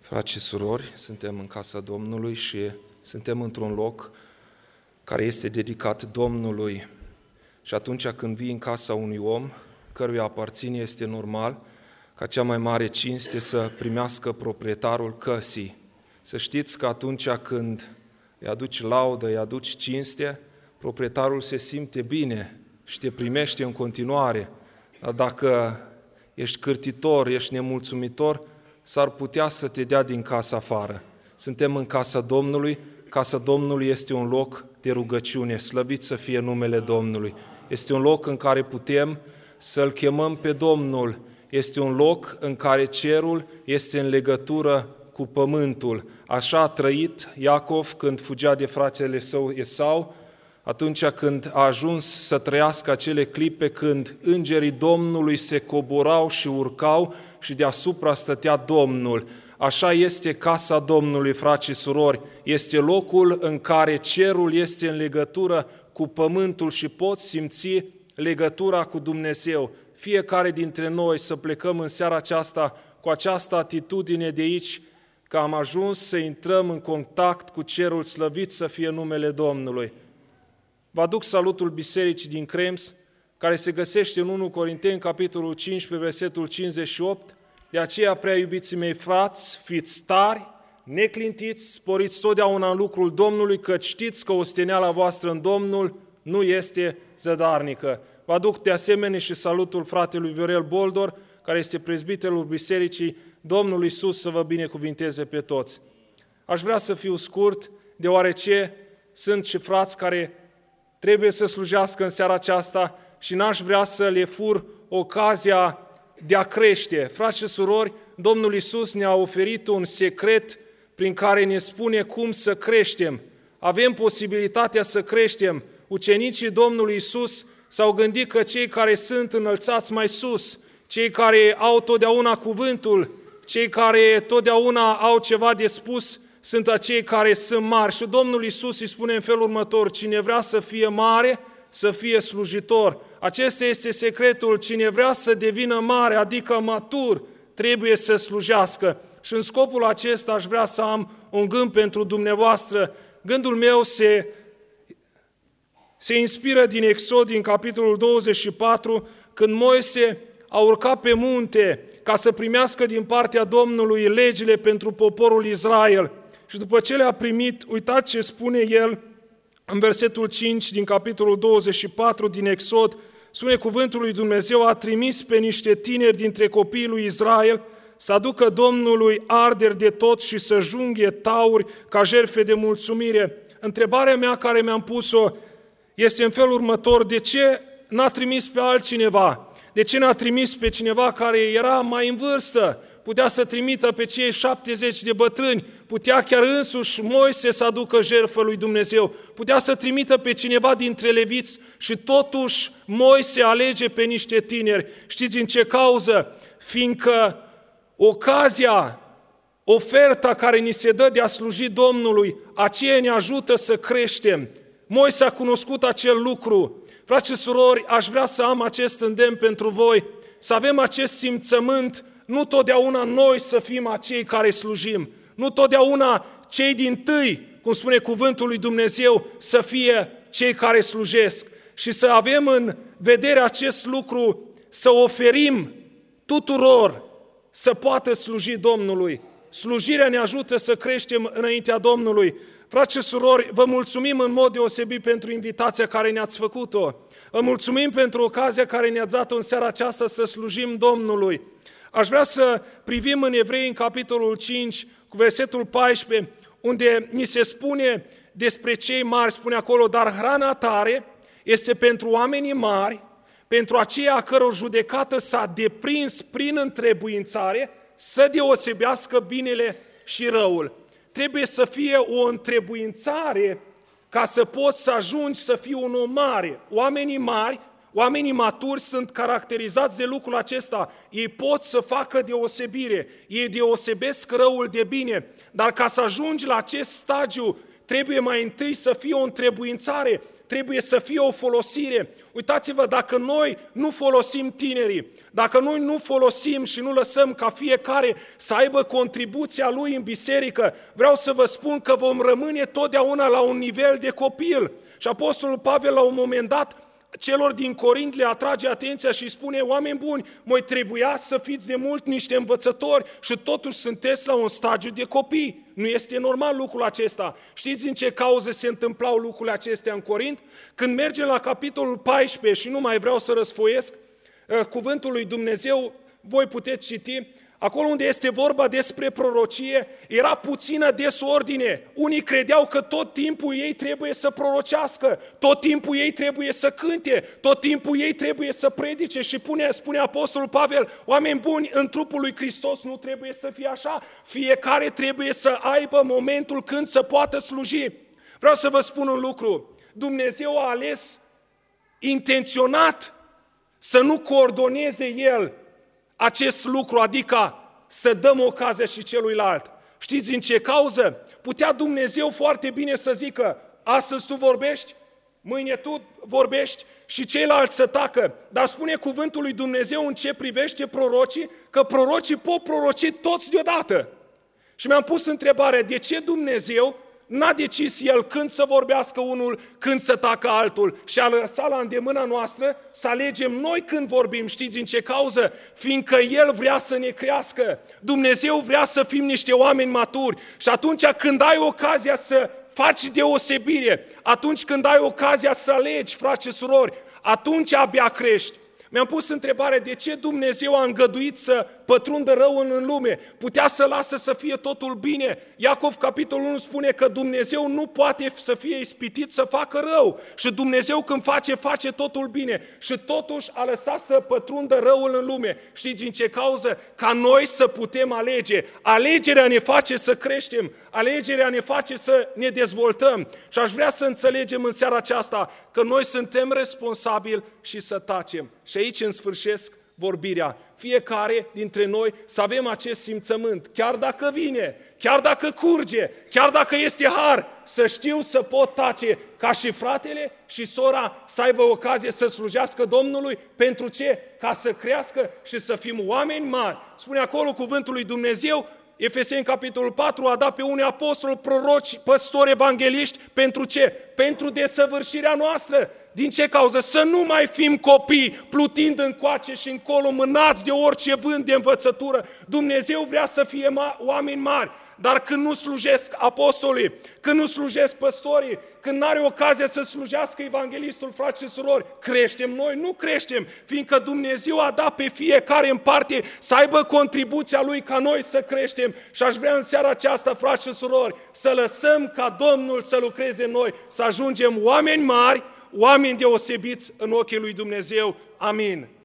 Frați și surori, suntem în casa Domnului și suntem într-un loc care este dedicat Domnului. Și atunci când vii în casa unui om căruia aparține, este normal ca cea mai mare cinste să primească proprietarul căsii. Să știți că atunci când îi aduci laudă, îi aduci cinste, proprietarul se simte bine și te primește în continuare. Dar dacă ești cârtitor, ești nemulțumitor, s-ar putea să te dea din casă afară. Suntem în casa Domnului. Casa Domnului este un loc de rugăciune, slăvit să fie numele Domnului. Este un loc în care putem să-L chemăm pe Domnul. Este un loc în care cerul este în legătură cu pământul. Așa a trăit Iacov când fugea de fratele său Esau, atunci când a ajuns să trăiască acele clipe când îngerii Domnului se coborau și urcau și deasupra stătea Domnul. Așa este casa Domnului, frați și surori. Este locul în care cerul este în legătură cu pământul și poți simți legătura cu Dumnezeu. Fiecare dintre noi să plecăm în seara aceasta cu această atitudine de aici, că am ajuns să intrăm în contact cu cerul, slăvit să fie numele Domnului. Vă aduc salutul bisericii din Krems, care se găsește în 1 Corinteni, capitolul 15, versetul 58. De aceea, prea iubiții mei frați, fiți tari, neclintiți, sporiți totdeauna în lucrul Domnului, că știți că osteneala voastră în Domnul nu este zădarnică. Vă aduc de asemenea și salutul fratelui Viorel Boldor, care este prezbiterul bisericii. Domnul Iisus să vă binecuvinteze pe toți. Aș vrea să fiu scurt, deoarece sunt și frați care trebuie să slujească în seara aceasta și n-aș vrea să le fur ocazia de a crește. Frați și surori, Domnul Iisus ne-a oferit un secret prin care ne spune cum să creștem. Avem posibilitatea să creștem. Ucenicii Domnului Iisus s-au gândit că cei care sunt înălțați mai sus, cei care au totdeauna cuvântul, cei care totdeauna au ceva de spus, sunt acei care sunt mari. Și Domnul Iisus îi spune în felul următor: cine vrea să fie mare, să fie slujitor. Acesta este secretul: cine vrea să devină mare, adică matur, trebuie să slujească. Și în scopul acesta aș vrea să am un gând pentru dumneavoastră. Gândul meu se inspiră din Exod, din capitolul 24, când Moise a urcat pe munte ca să primească din partea Domnului legile pentru poporul Israel. Și după ce le-a primit, uitați ce spune el în versetul 5 din capitolul 24 din Exod, spune cuvântul lui Dumnezeu: a trimis pe niște tineri dintre copiii lui Israel să aducă Domnului arderi de tot și să junghe tauri ca jertfe de mulțumire. Întrebarea mea care mi-am pus-o este în felul următor: de ce n-a trimis pe altcineva? De ce n-a trimis pe cineva care era mai în vârstă? Putea să trimită pe cei 70 de bătrâni, putea chiar însuși Moise să aducă jertfă lui Dumnezeu, putea să trimită pe cineva dintre leviți și totuși Moise alege pe niște tineri. Știți din ce cauză? Fiindcă ocazia, oferta care ni se dă de a sluji Domnului, aceea ne ajută să creștem. Moise a cunoscut acel lucru. Frați și surori, aș vrea să am acest îndemn pentru voi, să avem acest simțământ, nu totdeauna noi să fim acei care slujim, nu totdeauna cei dintâi, cum spune cuvântul lui Dumnezeu, să fie cei care slujesc și să avem în vedere acest lucru, să oferim tuturor să poată sluji Domnului. Slujirea ne ajută să creștem înaintea Domnului. Frați și surori, vă mulțumim în mod deosebit pentru invitația care ne-ați făcut-o. Vă mulțumim pentru ocazia care ne-ați dat-o în seara aceasta să slujim Domnului. Aș vrea să privim în Evrei, în capitolul 5, cu versetul 14, unde ni se spune despre cei mari, spune acolo: dar hrana tare este pentru oamenii mari, pentru aceia a căror judecată s-a deprins prin întrebuințare, să deosebească binele și răul. Trebuie să fie o întrebuințare ca să poți să ajungi să fii un om mare. Oamenii mari, oamenii maturi sunt caracterizați de lucrul acesta. Ei pot să facă deosebire, ei deosebesc răul de bine, dar ca să ajungi la acest stagiu trebuie mai întâi să fie o întrebuințare, trebuie să fie o folosire. Uitați-vă, dacă noi nu folosim tinerii, dacă noi nu folosim și nu lăsăm ca fiecare să aibă contribuția lui în biserică, vreau să vă spun că vom rămâne totdeauna la un nivel de copil. Și Apostolul Pavel la un moment dat celor din Corint le atrage atenția și îi spune: oameni buni, voi trebuia să fiți de mult niște învățători și totuși sunteți la un stadiu de copii. Nu este normal lucrul acesta. Știți în ce cauze se întâmplau lucrurile acestea în Corint? Când mergem la capitolul 14 și nu mai vreau să răsfoiesc cuvântul lui Dumnezeu, voi puteți citi. Acolo unde este vorba despre prorocie, era puțină desordine. Unii credeau că tot timpul ei trebuie să prorocească, tot timpul ei trebuie să cânte, tot timpul ei trebuie să predice și spune Apostolul Pavel: oameni buni, în trupul lui Hristos nu trebuie să fie așa, fiecare trebuie să aibă momentul când să poată sluji. Vreau să vă spun un lucru, Dumnezeu a ales intenționat să nu coordoneze El acest lucru, adică să dăm ocazia și celuilalt. Știți în ce cauză? Putea Dumnezeu foarte bine să zică: astăzi tu vorbești, mâine tu vorbești și ceilalți să tacă. Dar spune cuvântul lui Dumnezeu în ce privește prorocii, că prorocii pot proroci toți deodată. Și mi-am pus întrebarea: de ce Dumnezeu n-a decis El când să vorbească unul, când să tacă altul și a lăsat la îndemâna noastră să alegem noi când vorbim? Știți în ce cauză? Fiindcă El vrea să ne crească. Dumnezeu vrea să fim niște oameni maturi și atunci când ai ocazia să faci deosebire, atunci când ai ocazia să alegi, frați și surori, atunci abia crești. Mi-am pus întrebarea: de ce Dumnezeu a îngăduit să pătrundă rău în lume? Putea să lasă să fie totul bine. Iacov, capitolul 1, spune că Dumnezeu nu poate să fie ispitit să facă rău. Și Dumnezeu când face totul bine. Și totuși a lăsat să pătrundă răul în lume. Știți în ce cauză? Ca noi să putem alege. Alegerea ne face să creștem. Alegerea ne face să ne dezvoltăm. Și aș vrea să înțelegem în seara aceasta că noi suntem responsabili și să tacem. Și aici îmi sfârșesc vorbirea. Fiecare dintre noi să avem acest simțământ, chiar dacă vine, chiar dacă curge, chiar dacă este har, să știu să pot tace ca și fratele și sora să aibă ocazie să slujească Domnului. Pentru ce? Ca să crească și să fim oameni mari. Spune acolo cuvântul lui Dumnezeu, Efeseni capitolul 4, a dat pe unii apostoli, proroci, păstori, evangeliști. Pentru ce? Pentru desăvârșirea noastră. Din ce cauză? Să nu mai fim copii, plutind încoace și încolo, mânați de orice vânt de învățătură. Dumnezeu vrea să fie oameni mari, dar când nu slujesc apostolii, când nu slujesc păstorii, când n-are ocazia să slujească evanghelistul, frați și surori, creștem noi? Nu creștem, fiindcă Dumnezeu a dat pe fiecare în parte să aibă contribuția Lui ca noi să creștem. Și aș vrea în seara aceasta, frați și surori, să lăsăm ca Domnul să lucreze în noi, să ajungem oameni mari, oameni deosebiți în ochii lui Dumnezeu. Amin.